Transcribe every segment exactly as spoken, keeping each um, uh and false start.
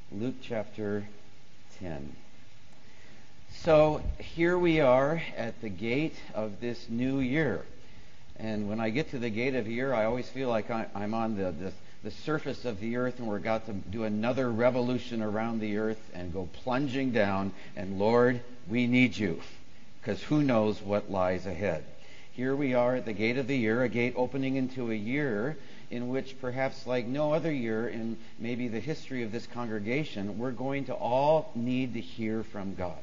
Luke chapter ten. So here we are at the gate of this new year. And when I get to the gate of the year, I always feel like I, I'm on the, the, the surface of the earth and we're about to do another revolution around the earth and go plunging down. And Lord, we need you, because who knows what lies ahead. Here we are at the gate of the year, a gate opening into a year in which perhaps like no other year in maybe the history of this congregation, we're going to all need to hear from God.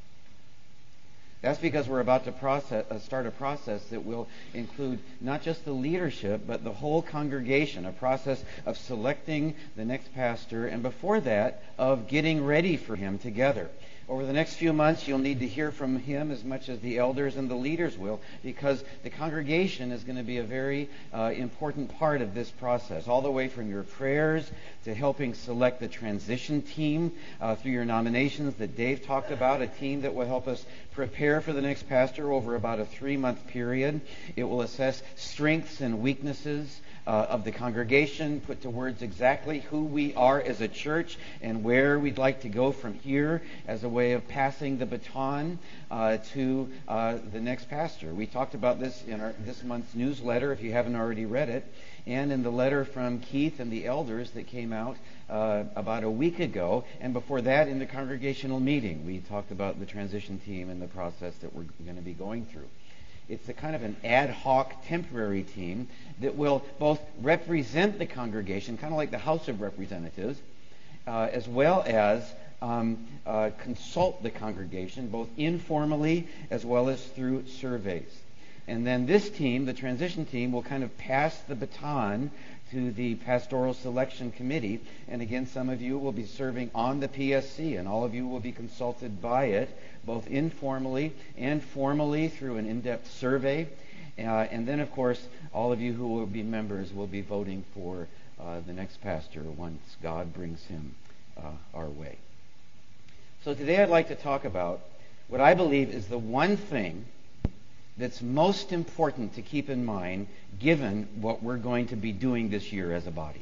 That's because we're about to process, uh, start a process that will include not just the leadership, but the whole congregation, a process of selecting the next pastor, and before that, of getting ready for him together. Over the next few months, you'll need to hear from him as much as the elders and the leaders will, because the congregation is going to be a very uh, important part of this process, all the way from your prayers to helping select the transition team uh, through your nominations that Dave talked about, a team that will help us prepare for the next pastor over about a three-month period. It will assess strengths and weaknesses Uh, of the congregation, put to words exactly who we are as a church and where we'd like to go from here as a way of passing the baton uh, to uh, the next pastor. We talked about this in our this month's newsletter, if you haven't already read it, and in the letter from Keith and the elders that came out uh, about a week ago, and before that in the congregational meeting. We talked about the transition team and the process that we're going to be going through. It's a kind of an ad hoc temporary team that will both represent the congregation, kind of like the House of Representatives, uh, as well as um, uh, consult the congregation, both informally as well as through surveys. And then this team, the transition team, will kind of pass the baton to the Pastoral Selection Committee. And again, some of you will be serving on the P S C, and all of you will be consulted by it, both informally and formally through an in-depth survey. Uh, and then, of course, all of you who will be members will be voting for uh, the next pastor once God brings him uh, our way. So today I'd like to talk about what I believe is the one thing that's most important to keep in mind given what we're going to be doing this year as a body.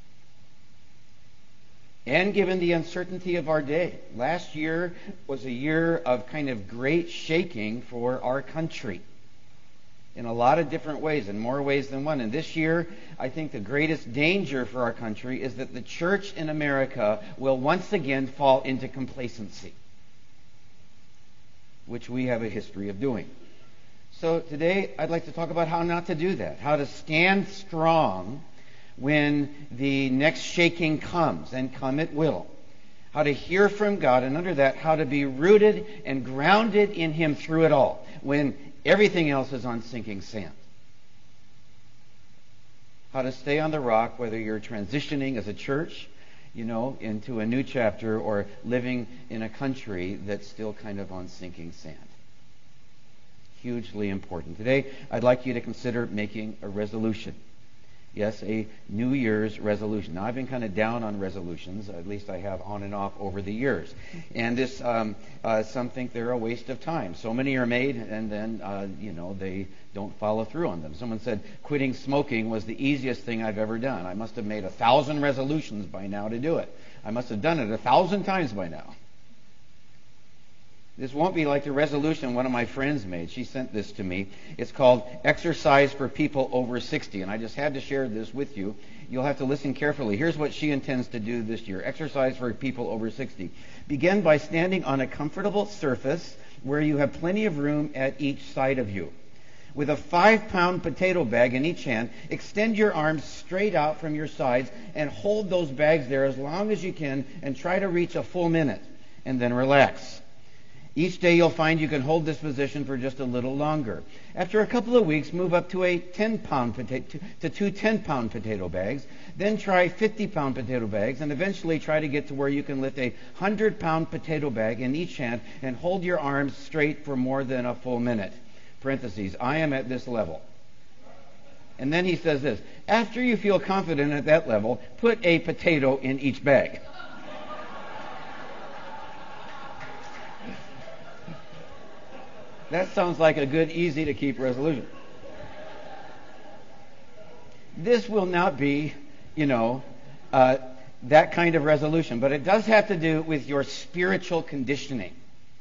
And given the uncertainty of our day. Last year was a year of kind of great shaking for our country in a lot of different ways, in more ways than one. And this year, I think the greatest danger for our country is that the church in America will once again fall into complacency, which we have a history of doing. So today, I'd like to talk about how not to do that, how to stand strong when the next shaking comes, and come it will. How to hear from God, and under that, how to be rooted and grounded in Him through it all, when everything else is on sinking sand. How to stay on the rock, whether you're transitioning as a church, you know, into a new chapter, or living in a country that's still kind of on sinking sand. Hugely important. Today, I'd like you to consider making a resolution. Yes, a New Year's resolution. Now, I've been kind of down on resolutions, at least I have on and off over the years. And this, um, uh, some think they're a waste of time. So many are made, and then, uh, you know, they don't follow through on them. Someone said quitting smoking was the easiest thing I've ever done. I must have made a thousand resolutions by now to do it. I must have done it a thousand times by now. This won't be like the resolution one of my friends made. She sent this to me. It's called Exercise for People Over sixty. And I just had to share this with you. You'll have to listen carefully. Here's what she intends to do this year. Exercise for people over sixty. Begin by standing on a comfortable surface where you have plenty of room at each side of you. With a five-pound potato bag in each hand, extend your arms straight out from your sides and hold those bags there as long as you can, and try to reach a full minute. And then relax. Each day you'll find you can hold this position for just a little longer. After a couple of weeks, move up to a ten-pound potato to two ten-pound potato bags. Then try fifty-pound potato bags, and eventually try to get to where you can lift a hundred-pound potato bag in each hand and hold your arms straight for more than a full minute. Parentheses, I am at this level. And then he says this, after you feel confident at that level, put a potato in each bag. That sounds like a good, easy-to-keep resolution. This will not be, you know, uh, that kind of resolution, but it does have to do with your spiritual conditioning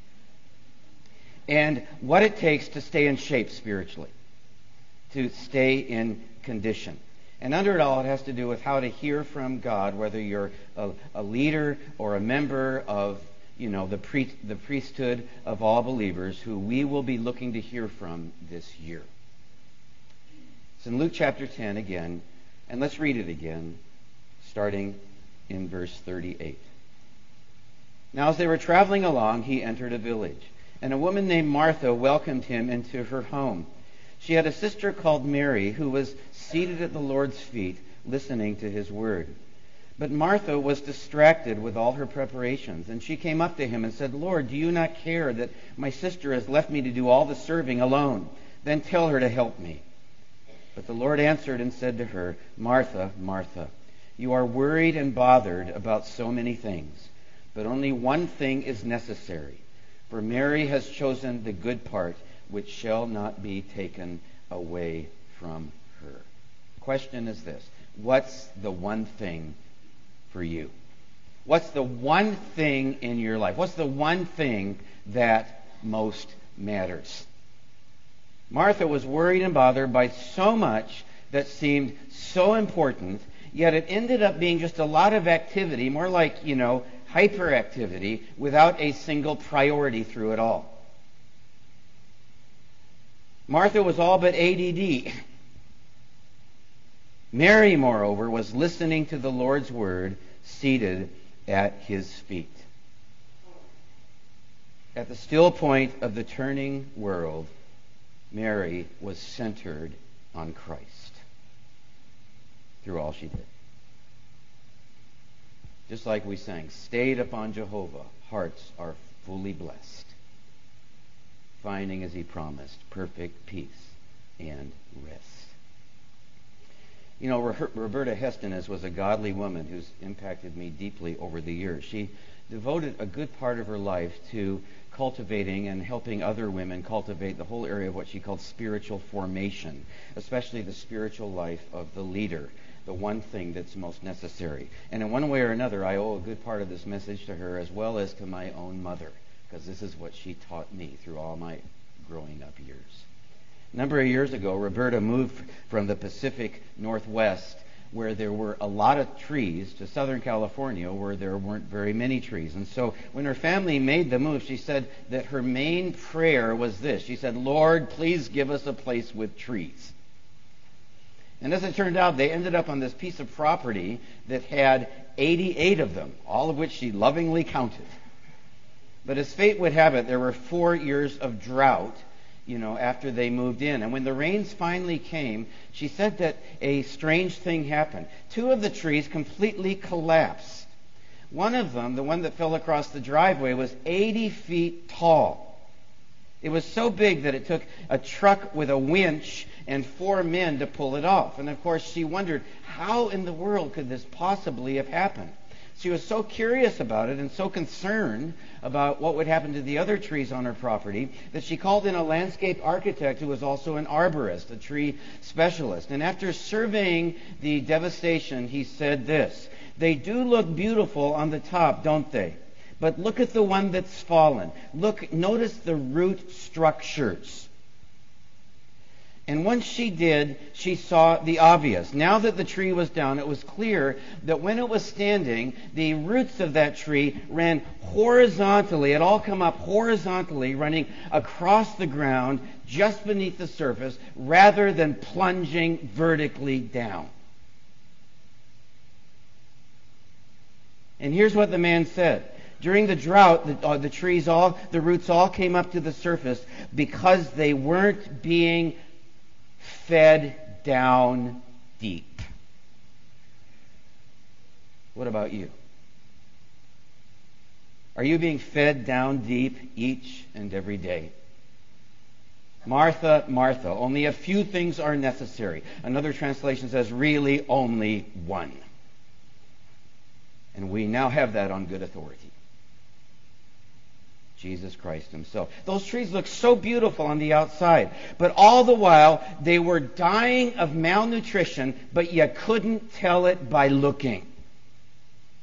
and what it takes to stay in shape spiritually, to stay in condition. And under it all, it has to do with how to hear from God, whether you're a, a leader or a member of, you know, the, pre- the priesthood of all believers, who we will be looking to hear from this year. It's in Luke chapter ten again, and let's read it again, starting in verse thirty-eight. Now as they were traveling along, he entered a village, and a woman named Martha welcomed him into her home. She had a sister called Mary, who was seated at the Lord's feet, listening to his word. But Martha was distracted with all her preparations, and she came up to him and said, "Lord, do you not care that my sister has left me to do all the serving alone? Then tell her to help me." But the Lord answered and said to her, "Martha, Martha, you are worried and bothered about so many things, but only one thing is necessary. For Mary has chosen the good part, which shall not be taken away from her." The question is this: what's the one thing for you? What's the one thing in your life? What's the one thing that most matters? Martha was worried and bothered by so much that seemed so important, yet it ended up being just a lot of activity, more like, you know, hyperactivity, without a single priority through it all. Martha was all but A D D. Mary, moreover, was listening to the Lord's word, seated at his feet. At the still point of the turning world, Mary was centered on Christ through all she did. Just like we sang, "Stayed upon Jehovah, hearts are fully blessed, finding, as he promised, perfect peace and rest." You know, Roberta Heston was a godly woman who's impacted me deeply over the years. She devoted a good part of her life to cultivating and helping other women cultivate the whole area of what she called spiritual formation, especially the spiritual life of the leader, the one thing that's most necessary. And in one way or another, I owe a good part of this message to her, as well as to my own mother, because this is what she taught me through all my growing up years. A number of years ago, Roberta moved from the Pacific Northwest, where there were a lot of trees, to Southern California, where there weren't very many trees. And so when her family made the move, she said that her main prayer was this. She said, "Lord, please give us a place with trees." And as it turned out, they ended up on this piece of property that had eighty-eight of them, all of which she lovingly counted. But as fate would have it, there were four years of drought, you know, after they moved in. And when the rains finally came, she said that a strange thing happened. Two of the trees completely collapsed. One of them, the one that fell across the driveway, was eighty feet tall. It was so big that it took a truck with a winch and four men to pull it off. And of course, she wondered, how in the world could this possibly have happened? She was so curious about it and so concerned about what would happen to the other trees on her property that she called in a landscape architect who was also an arborist, a tree specialist. And after surveying the devastation, he said this: "They do look beautiful on the top, don't they? But look at the one that's fallen. Look, notice the root structures." And once she did, she saw the obvious. Now that the tree was down, it was clear that when it was standing, the roots of that tree ran horizontally. It all come up horizontally, running across the ground just beneath the surface, rather than plunging vertically down. And here's what the man said. During the drought, the, uh, the trees all, the roots all came up to the surface because they weren't being fed down deep. What about you? Are you being fed down deep each and every day? Martha, Martha, only a few things are necessary. Another translation says, really only one. And we now have that on good authority. Jesus Christ himself. Those trees look so beautiful on the outside, but all the while they were dying of malnutrition, but you couldn't tell it by looking.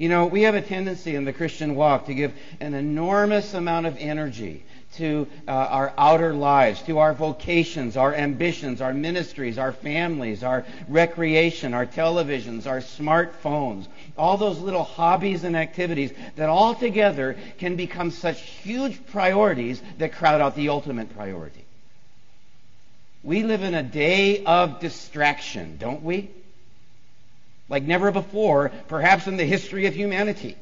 You know, we have a tendency in the Christian walk to give an enormous amount of energy to uh, our outer lives, to our vocations, our ambitions, our ministries, our families, our recreation, our televisions, our smartphones, all those little hobbies and activities that all together can become such huge priorities that crowd out the ultimate priority. We live in a day of distraction, don't we? Like never before, perhaps in the history of humanity.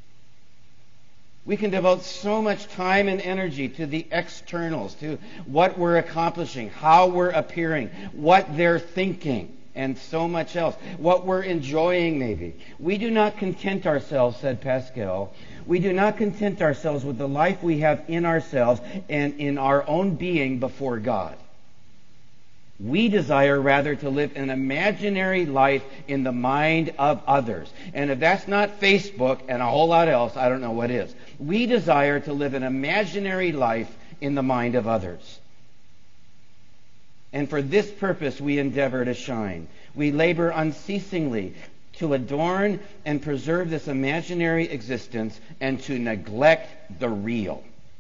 We can devote so much time and energy to the externals, to what we're accomplishing, how we're appearing, what they're thinking, and so much else. What we're enjoying, maybe. We do not content ourselves, said Pascal. We do not content ourselves with the life we have in ourselves and in our own being before God. We desire rather to live an imaginary life in the mind of others. And if that's not Facebook and a whole lot else, I don't know what is. We desire to live an imaginary life in the mind of others. And for this purpose we endeavor to shine. We labor unceasingly to adorn and preserve this imaginary existence and to neglect the real.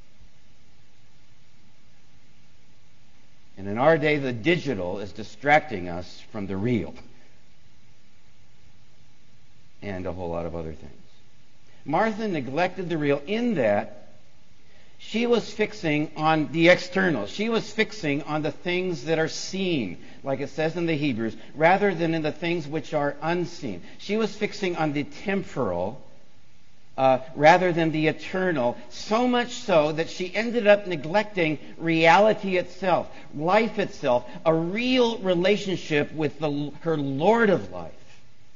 And in our day, the digital is distracting us from the real. And a whole lot of other things. Martha neglected the real in that she was fixing on the external. She was fixing on the things that are seen, like it says in the Hebrews, rather than in the things which are unseen. She was fixing on the temporal Uh, rather than the eternal, so much so that she ended up neglecting reality itself, life itself, a real relationship with the, her Lord of life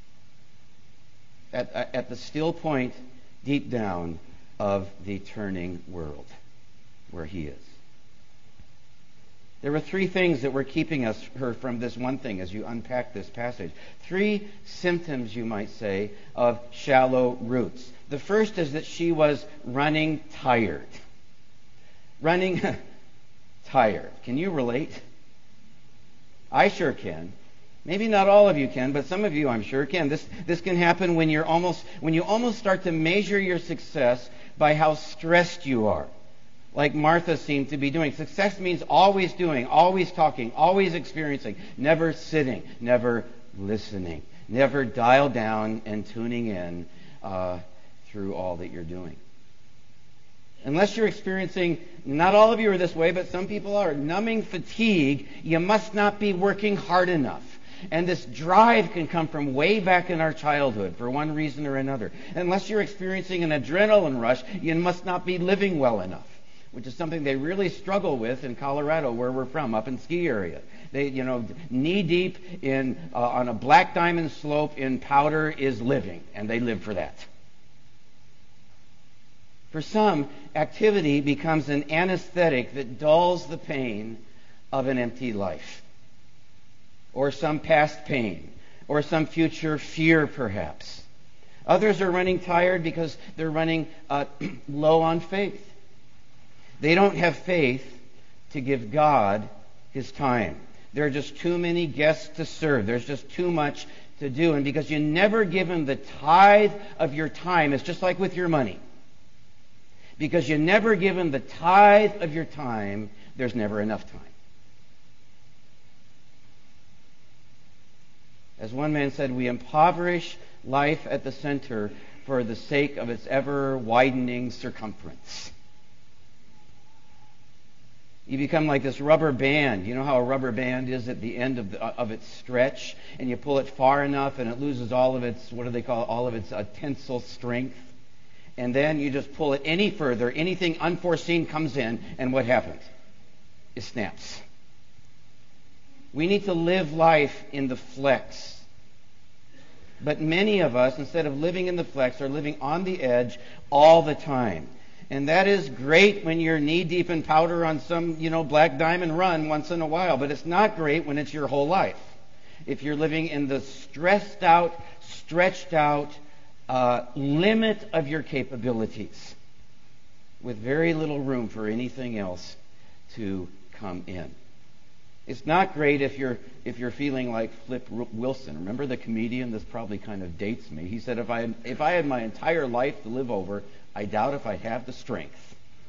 at, at the still point deep down of the turning world where He is. There were three things that were keeping us her from this one thing as you unpack this passage. Three symptoms, you might say, of shallow roots. The first is that she was running tired. Running tired. Can you relate? I sure can. Maybe not all of you can, but some of you I'm sure can. This this can happen when you're almost when you almost start to measure your success by how stressed you are. Like Martha seemed to be doing. Success means always doing, always talking, always experiencing, never sitting, never listening, never dial down and tuning in uh, through all that you're doing. Unless you're experiencing, not all of you are this way, but some people are, numbing fatigue, you must not be working hard enough. And this drive can come from way back in our childhood for one reason or another. Unless you're experiencing an adrenaline rush, you must not be living well enough, which is something they really struggle with in Colorado, where we're from, up in ski area. They, you know, knee deep in uh, on a black diamond slope in powder is living, and they live for that. For some, activity becomes an anesthetic that dulls the pain of an empty life, or some past pain, or some future fear, perhaps. Others are running tired because they're running uh, low on faith. They don't have faith to give God His time. There are just too many guests to serve. There's just too much to do. And because you never give Him the tithe of your time, it's just like with your money. Because you never give Him the tithe of your time, there's never enough time. As one man said, we impoverish life at the center for the sake of its ever-widening circumference. You become like this rubber band. You know how a rubber band is at the end of the, of its stretch, and you pull it far enough, and it loses all of its, what do they call it, all of its uh, tensile strength. And then you just pull it any further, anything unforeseen comes in, and what happens? It snaps. We need to live life in the flex. But many of us, instead of living in the flex, are living on the edge all the time. And that is great when you're knee-deep in powder on some, you know, black diamond run once in a while. But it's not great when it's your whole life. If you're living in the stressed out, stretched out uh, limit of your capabilities, with very little room for anything else to come in. It's not great if you're if you're feeling like Flip Wilson. Remember the comedian? This probably kind of dates me. He said, if I if I had my entire life to live over, I doubt if I'd have the strength.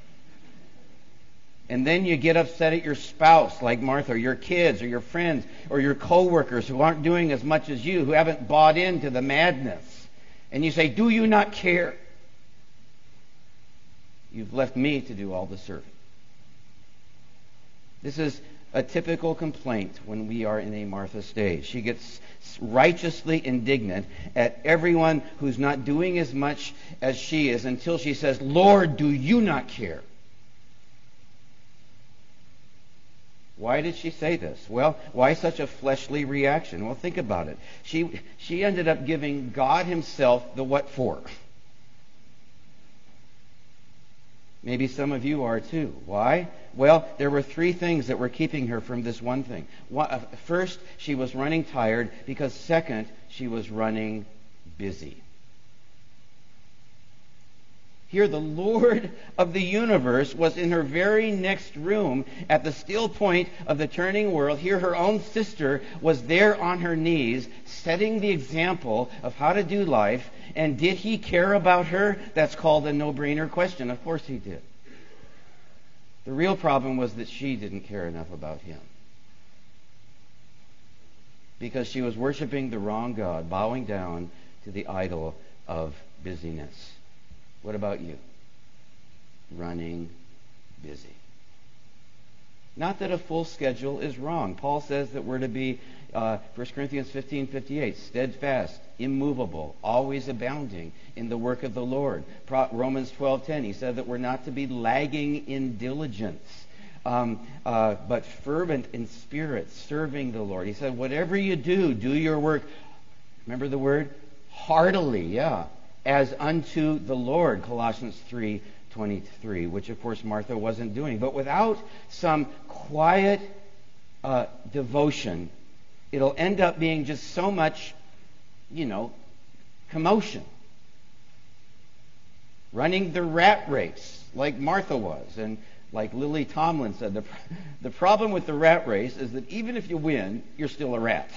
And then you get upset at your spouse, like Martha, or your kids, or your friends, or your coworkers who aren't doing as much as you, who haven't bought into the madness. And you say, do you not care? You've left me to do all the serving. This is a typical complaint when we are in a Martha stage. She gets righteously indignant at everyone who's not doing as much as she is until she says, Lord, do you not care? Why did she say this? Well, why such a fleshly reaction? Well, think about it. She she ended up giving God himself the what for. Maybe some of you are too. Why? Well, there were three things that were keeping her from this one thing. First, she was running tired, because second, she was running busy. Here, the Lord of the universe was in her very next room at the still point of the turning world. Here, her own sister was there on her knees, setting the example of how to do life. And did he care about her? That's called a no-brainer question. Of course he did. The real problem was that she didn't care enough about him, because she was worshiping the wrong God, bowing down to the idol of busyness. What about you? Running busy. Not that a full schedule is wrong. Paul says that we're to be, uh, First Corinthians fifteen fifty-eight, steadfast, immovable, always abounding in the work of the Lord. Pro- Romans twelve ten, he said that we're not to be lagging in diligence, um, uh, but fervent in spirit, serving the Lord. He said, whatever you do, do your work, remember the word? Heartily, yeah. As unto the Lord, Colossians three twenty-three, which of course Martha wasn't doing. But without some quiet uh, devotion, it'll end up being just so much, you know, commotion. Running the rat race, like Martha was. And like Lily Tomlin said, the, the problem with the rat race is that even if you win, you're still a rat.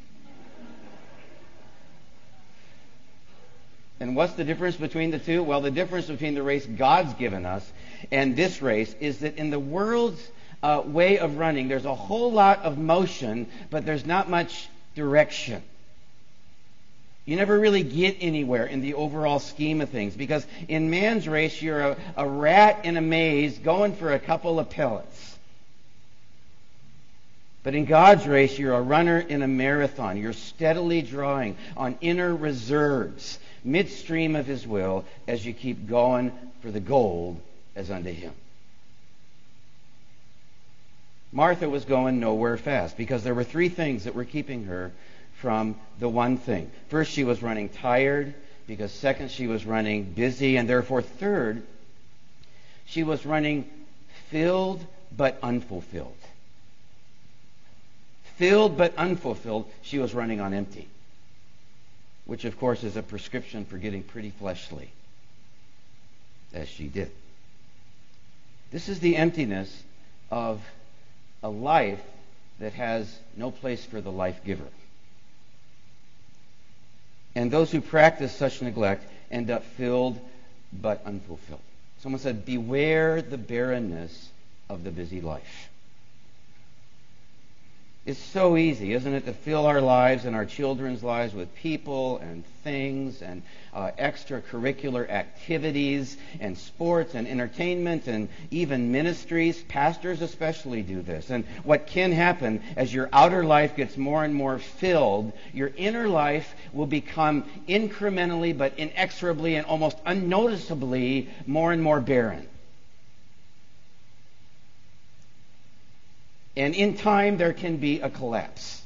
And what's the difference between the two? Well, the difference between the race God's given us and this race is that in the world's uh, way of running, there's a whole lot of motion, but there's not much direction. You never really get anywhere in the overall scheme of things, because in man's race, you're a, a rat in a maze going for a couple of pellets. But in God's race, you're a runner in a marathon. You're steadily drawing on inner reserves, midstream of his will, as you keep going for the gold as unto him. Martha was going nowhere fast, because there were three things that were keeping her from the one thing. First, she was running tired, because second, she was running busy, and therefore third, she was running filled but unfulfilled. Filled but unfulfilled, she was running on empty, which of course is a prescription for getting pretty fleshly, as she did. This is the emptiness of a life that has no place for the life giver. And those who practice such neglect end up filled but unfulfilled. Someone said, beware the barrenness of the busy life. It's so easy, isn't it, to fill our lives and our children's lives with people and things and uh, extracurricular activities and sports and entertainment and even ministries. Pastors especially do this. And what can happen as your outer life gets more and more filled, your inner life will become incrementally but inexorably and almost unnoticeably more and more barren. And in time, there can be a collapse.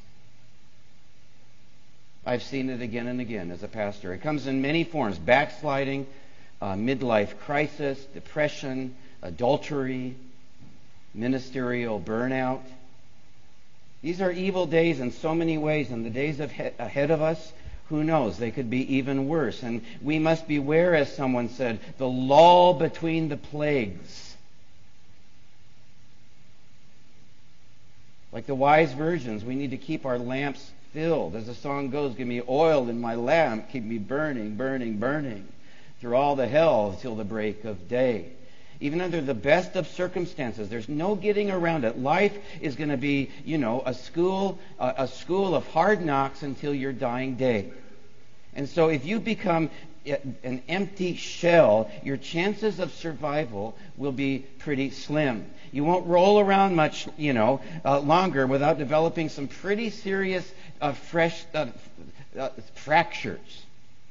I've seen it again and again as a pastor. It comes in many forms: backsliding, uh, midlife crisis, depression, adultery, ministerial burnout. These are evil days in so many ways, and the days of he- ahead of us, who knows? They could be even worse. And we must beware, as someone said, the lull between the plagues. Like the wise virgins, we need to keep our lamps filled. As the song goes, give me oil in my lamp, keep me burning, burning, burning through all the hell till the break of day. Even under the best of circumstances, there's no getting around it. Life is going to be, you know, a school, a, a school of hard knocks until your dying day. And so if you become an empty shell, your chances of survival will be pretty slim. You won't roll around much, you know, uh, longer without developing some pretty serious uh, fresh uh, uh, fractures,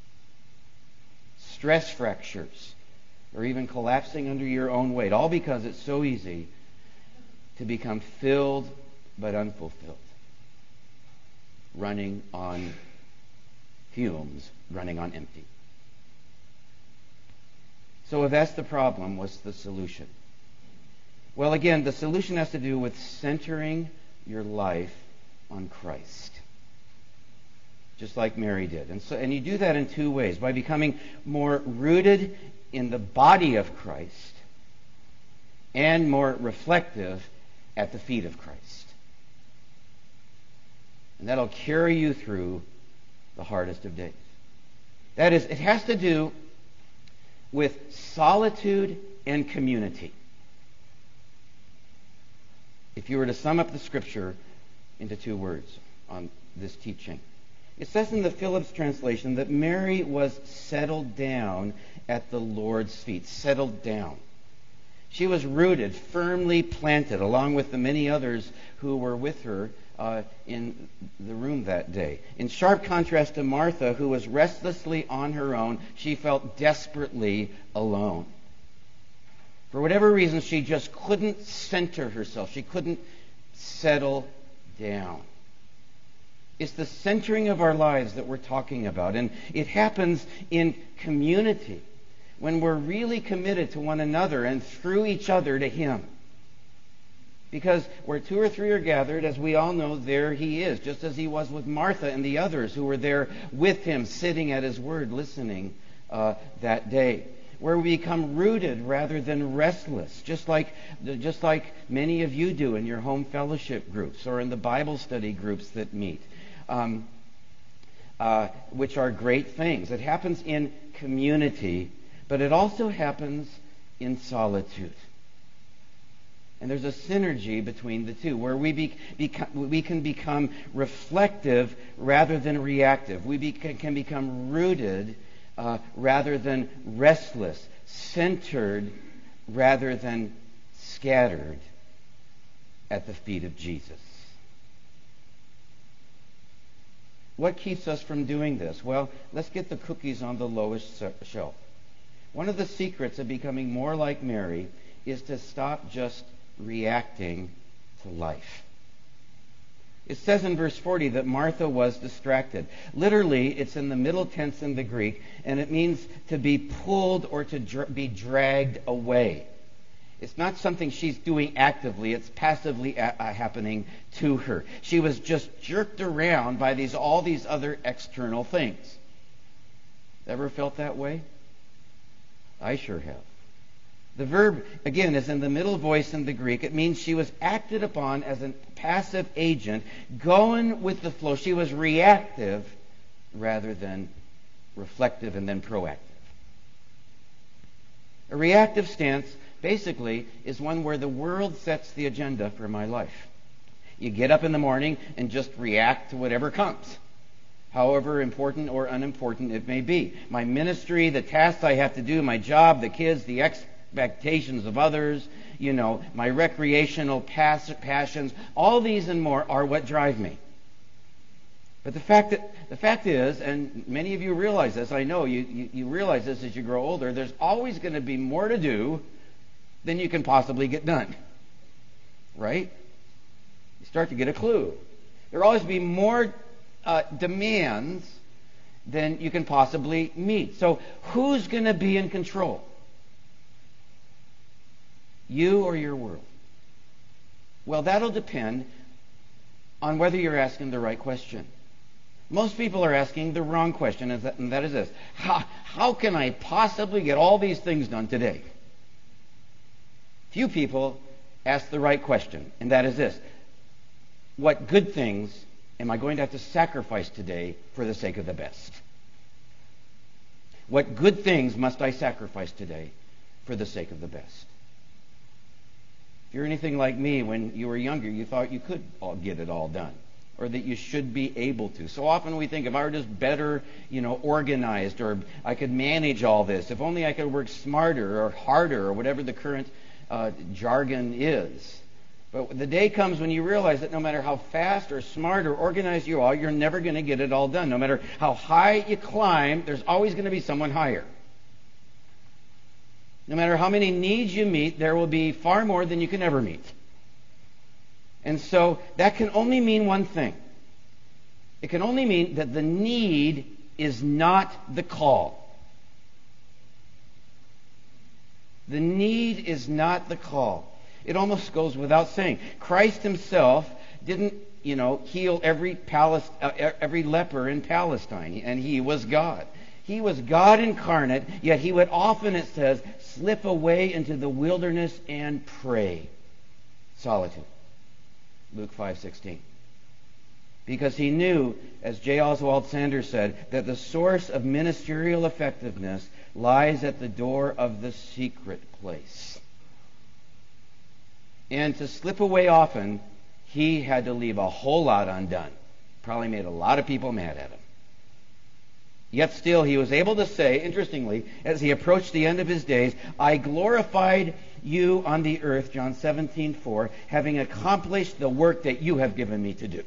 stress fractures, or even collapsing under your own weight, all because it's so easy to become filled but unfulfilled, running on fumes, running on empty. So if that's the problem, what's the solution? Well, again, the solution has to do with centering your life on Christ, just like Mary did. And so, and you do that in two ways: by becoming more rooted in the body of Christ and more reflective at the feet of Christ. And that'll carry you through the hardest of days. That is, it has to do with solitude and community. If you were to sum up the Scripture into two words on this teaching, it says in the Phillips translation that Mary was settled down at the Lord's feet. Settled down. She was rooted, firmly planted, along with the many others who were with her uh, in the room that day. In sharp contrast to Martha, who was restlessly on her own, she felt desperately alone. For whatever reason, she just couldn't center herself. She couldn't settle down. It's the centering of our lives that we're talking about. And it happens in community, when we're really committed to one another and through each other to Him. Because where two or three are gathered, as we all know, there He is, just as He was with Martha and the others who were there with Him, sitting at His Word, listening uh, that day. Where we become rooted rather than restless, just like just like many of you do in your home fellowship groups or in the Bible study groups that meet, um, uh, which are great things. It happens in community, but it also happens in solitude. And there's a synergy between the two, where we be, become, we can become reflective rather than reactive. We be, can become rooted uh, rather than restless, centered rather than scattered at the feet of Jesus. What keeps us from doing this? Well, let's get the cookies on the lowest shelf. One of the secrets of becoming more like Mary is to stop just reacting to life. It says in verse forty that Martha was distracted. Literally, it's in the middle tense in the Greek, and it means to be pulled or to dr- be dragged away. It's not something she's doing actively. It's passively a- uh, happening to her. She was just jerked around by these all these other external things. Ever felt that way? I sure have. The verb, again, is in the middle voice in the Greek. It means she was acted upon as a passive agent, going with the flow. She was reactive rather than reflective and then proactive. A reactive stance, basically, is one where the world sets the agenda for my life. You get up in the morning and just react to whatever comes, however important or unimportant it may be. My ministry, the tasks I have to do, my job, the kids, the expectations of others, you know, my recreational pass- passions, all these and more are what drive me. But the fact that the fact is, and many of you realize this, I know you, you, you realize this as you grow older, there's always going to be more to do than you can possibly get done. Right? You start to get a clue. There will always be more uh, demands than you can possibly meet. So who's going to be in control? You or your world? Well, that'll depend on whether you're asking the right question. Most people are asking the wrong question, and that is this. How, how can I possibly get all these things done today? Few people ask the right question, and that is this. what good things am I going to have to sacrifice today for the sake of the best? What good things must I sacrifice today for the sake of the best? If you're anything like me, when you were younger, you thought you could all get it all done, or that you should be able to. So often we think, if I were just better, you know, organized, or I could manage all this, if only I could work smarter or harder, or whatever the current uh, jargon is. But the day comes when you realize that no matter how fast or smart or organized you are, you're never going to get it all done. No matter how high you climb, there's always going to be someone higher. No matter how many needs you meet, there will be far more than you can ever meet. And so that can only mean one thing. It can only mean that the need is not the call. The need is not the call. It almost goes without saying. Christ himself didn't, you know, heal every Palest- uh, every leper in Palestine, and he was God. He was God incarnate, yet he would often, it says, slip away into the wilderness and pray. Solitude. Luke five sixteen. Because he knew, as J. Oswald Sanders said, that the source of ministerial effectiveness lies at the door of the secret place. And to slip away often, he had to leave a whole lot undone. Probably made a lot of people mad at him. Yet still he was able to say, interestingly, as he approached the end of his days, I glorified you on the earth, John seventeen four, having accomplished the work that you have given me to do.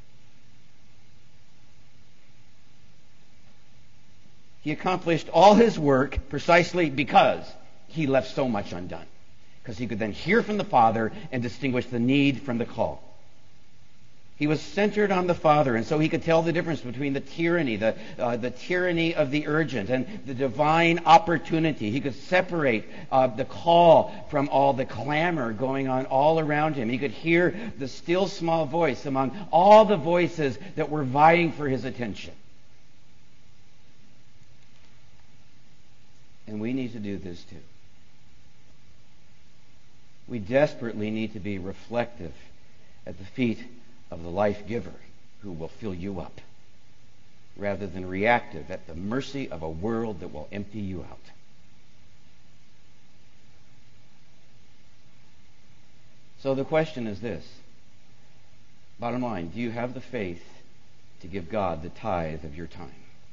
He accomplished all his work precisely because he left so much undone. Because he could then hear from the Father and distinguish the need from the call. He was centered on the Father, and so he could tell the difference between the tyranny, the, uh, the tyranny of the urgent, and the divine opportunity. He could separate uh, the call from all the clamor going on all around him. He could hear the still small voice among all the voices that were vying for his attention. And we need to do this too. We desperately need to be reflective at the feet of the life giver who will fill you up, rather than reactive at the mercy of a world that will empty you out. So the question is this. Bottom line, do you have the faith to give God the tithe of your time?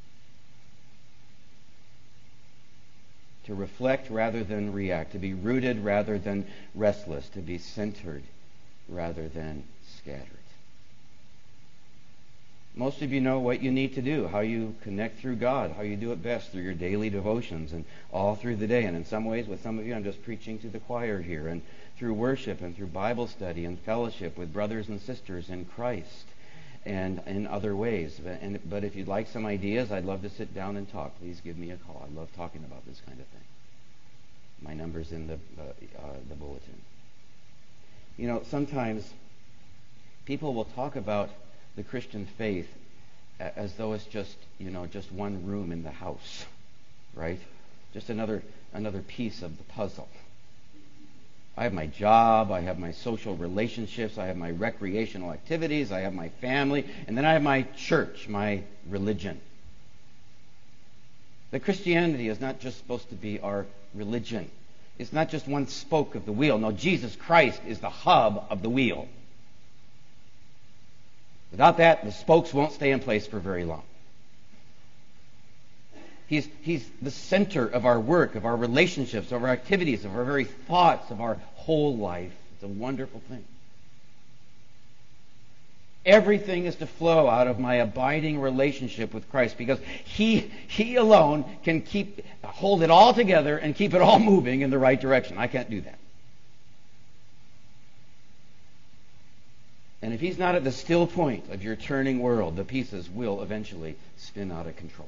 To reflect rather than react, to be rooted rather than restless, to be centered rather than scattered. Most of you know what you need to do, how you connect through God, how you do it best through your daily devotions and all through the day. And in some ways, with some of you, I'm just preaching to the choir here, and through worship and through Bible study and fellowship with brothers and sisters in Christ and in other ways. And, but if you'd like some ideas, I'd love to sit down and talk. Please give me a call. I love talking about this kind of thing. My number's in the, uh, uh, the bulletin. You know, sometimes people will talk about the Christian faith as though it's just, you know, just one room in the house, right? Just another another piece of the puzzle. I have my job, I have my social relationships, I have my recreational activities, I have my family, and then I have my church, my religion. That Christianity is not just supposed to be our religion. It's not just one spoke of the wheel. No, Jesus Christ is the hub of the wheel. Without that, the spokes won't stay in place for very long. He's, he's the center of our work, of our relationships, of our activities, of our very thoughts, of our whole life. It's a wonderful thing. Everything is to flow out of my abiding relationship with Christ, because He, He alone can keep, hold it all together and keep it all moving in the right direction. I can't do that. And if He's not at the still point of your turning world, the pieces will eventually spin out of control.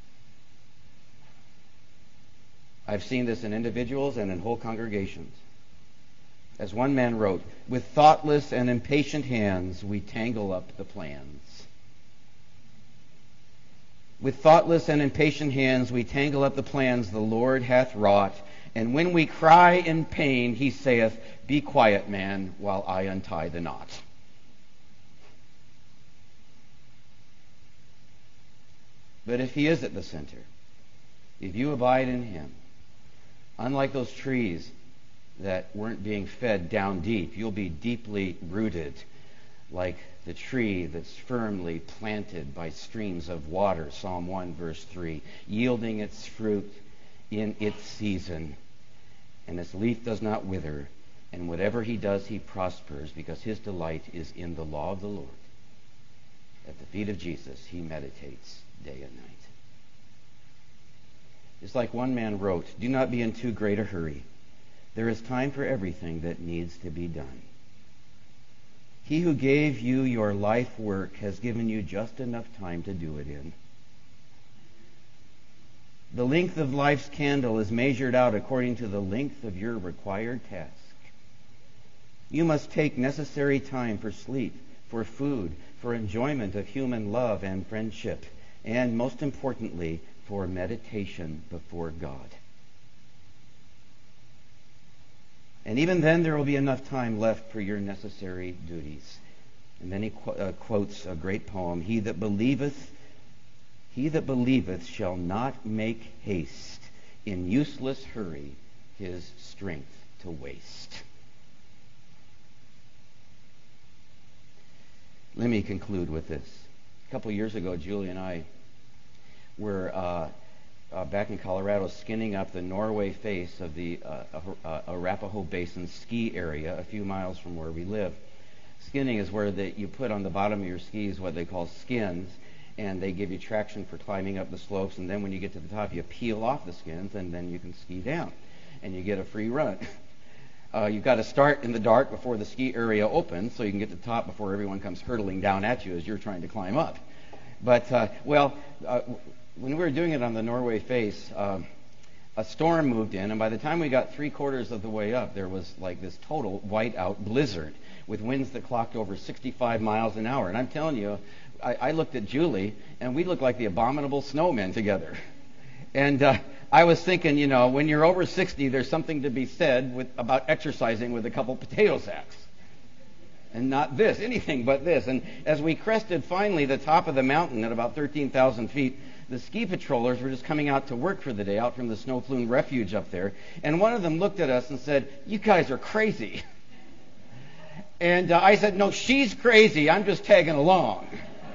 I've seen this in individuals and in whole congregations. As one man wrote, with thoughtless and impatient hands we tangle up the plans. With thoughtless and impatient hands we tangle up the plans the Lord hath wrought, and when we cry in pain, He saith, be quiet, man, while I untie the knot. But if he is at the center, if you abide in him, unlike those trees that weren't being fed down deep, you'll be deeply rooted, like the tree that's firmly planted by streams of water, Psalm one, verse three, yielding its fruit in its season, and its leaf does not wither, and whatever he does, he prospers, because his delight is in the law of the Lord. At the feet of Jesus, he meditates day and night. It's like one man wrote, "Do not be in too great a hurry. There is time for everything that needs to be done. He who gave you your life work has given you just enough time to do it in. The length of life's candle is measured out according to the length of your required task. You must take necessary time for sleep, for food, for enjoyment of human love and friendship, and most importantly, for meditation before God. And even then there will be enough time left for your necessary duties." And then he qu- uh, quotes a great poem, He that believeth, he that believeth shall not make haste, in useless hurry his strength to waste. Let me conclude with this. A couple years ago, Julie and I were uh, uh, back in Colorado skinning up the Norway face of the uh, uh, Arapahoe Basin ski area a few miles from where we live. Skinning is where the, you put on the bottom of your skis what they call skins, and they give you traction for climbing up the slopes, and then when you get to the top, you peel off the skins, and then you can ski down, and you get a free run. Uh, you've got to start in the dark before the ski area opens so you can get to the top before everyone comes hurtling down at you as you're trying to climb up. But, uh, well, uh, when we were doing it on the Norway face, uh, a storm moved in, and by the time we got three quarters of the way up, there was like this total whiteout blizzard with winds that clocked over sixty-five miles an hour. And I'm telling you, I, I looked at Julie, and we looked like the abominable snowmen together. And uh, I was thinking, you know, when you're over sixty, there's something to be said with, about exercising with a couple potato sacks. And not this, anything but this. And as we crested finally the top of the mountain at about thirteen thousand feet, the ski patrollers were just coming out to work for the day, out from the snow plume refuge up there. And one of them looked at us and said, "You guys are crazy." And uh, I said, "No, she's crazy. I'm just tagging along."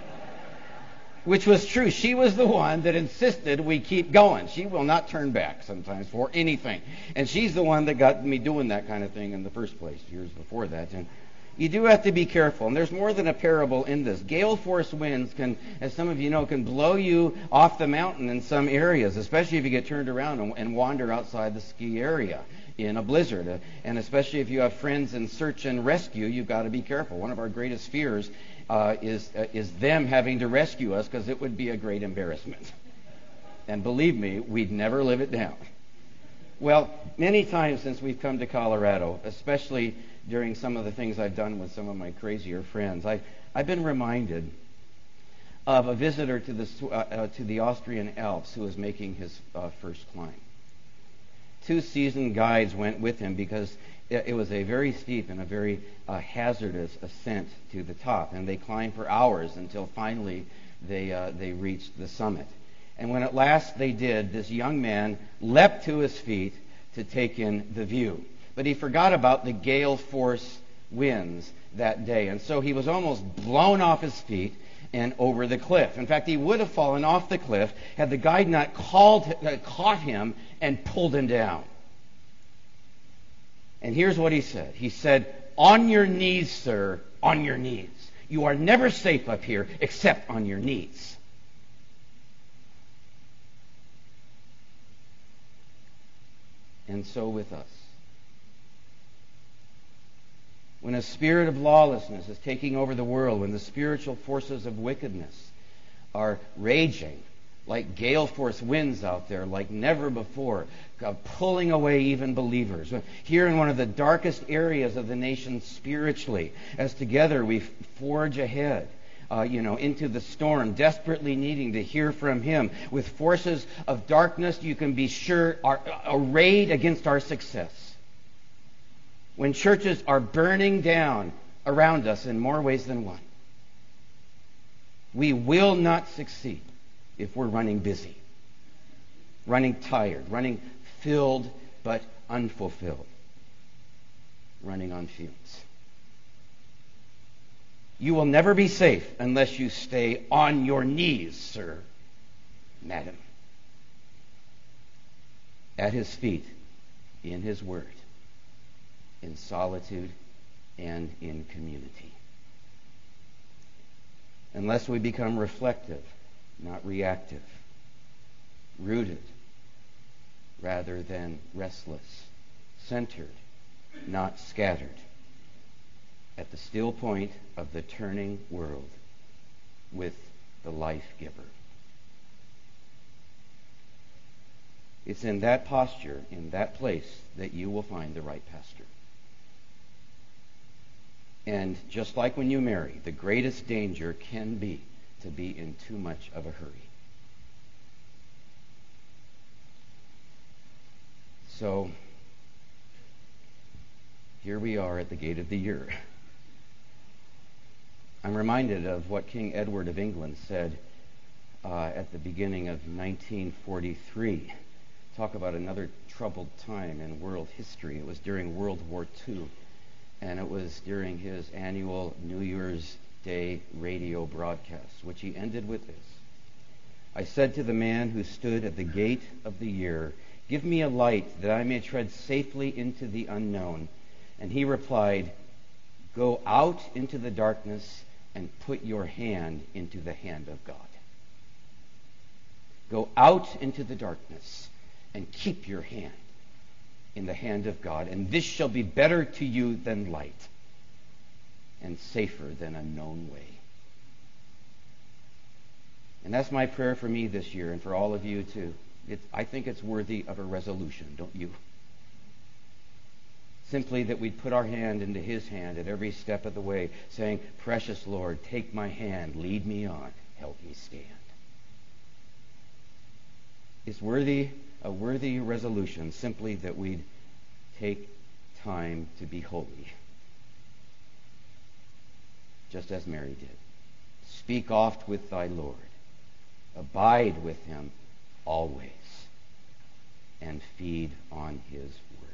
Which was true. She was the one that insisted we keep going. She will not turn back sometimes for anything. And she's the one that got me doing that kind of thing in the first place, years before that. And you do have to be careful. And there's more than a parable in this. Gale force winds can, as some of you know, can blow you off the mountain in some areas, especially if you get turned around and, and wander outside the ski area in a blizzard. Uh, and especially if you have friends in search and rescue, you've got to be careful. One of our greatest fears Uh, is uh, is them having to rescue us, because it would be a great embarrassment. And believe me, we'd never live it down. Well, many times since we've come to Colorado, especially during some of the things I've done with some of my crazier friends, I, I've been reminded of a visitor to the, uh, uh, to the Austrian Alps who was making his uh, first climb. Two seasoned guides went with him because it was a very steep and a very uh, hazardous ascent to the top, and they climbed for hours until finally they uh, they reached the summit. And when at last they did, this young man leapt to his feet to take in the view. But he forgot about the gale force winds that day, and so he was almost blown off his feet and over the cliff. In fact, he would have fallen off the cliff had the guide not called, uh, caught him and pulled him down. And here's what he said. He said, "On your knees, sir, on your knees. You are never safe up here except on your knees." And so with us. When a spirit of lawlessness is taking over the world, when the spiritual forces of wickedness are raging like gale force winds out there, like never before, uh, pulling away even believers. Here in one of the darkest areas of the nation spiritually, as together we forge ahead, uh, you know, into the storm, desperately needing to hear from Him, with forces of darkness, you can be sure, are arrayed against our success. When churches are burning down around us in more ways than one, we will not succeed if we're running busy, running tired, running filled but unfulfilled, running on fumes. You will never be safe unless you stay on your knees, sir, madam, at his feet, in his word, in solitude and in community. Unless we become reflective, not reactive, rooted rather than restless, centered, not scattered, at the still point of the turning world with the life giver. It's in that posture, in that place, that you will find the right pastor. And just like when you marry, the greatest danger can be to be in too much of a hurry. So, here we are at the gate of the year. I'm reminded of what King Edward of England said uh, at the beginning of nineteen forty-three. Talk about another troubled time in world history. It was during World War Two, and it was during his annual New Year's Day radio broadcast, which he ended with this. I said to the man who stood at the gate of the year, "Give me a light that I may tread safely into the unknown." And he replied, "Go out into the darkness and put your hand into the hand of God." Go out into the darkness and keep your hand in the hand of God, and this shall be better to you than light, and safer than a known way. And that's my prayer for me this year, and for all of you too. It's, I think it's worthy of a resolution, don't you? Simply that we'd put our hand into his hand at every step of the way, saying, "Precious Lord, take my hand, lead me on, help me stand." It's worthy, a worthy resolution, simply that we'd take time to be holy, just as Mary did. Speak oft with thy Lord. Abide with him always, and feed on his word.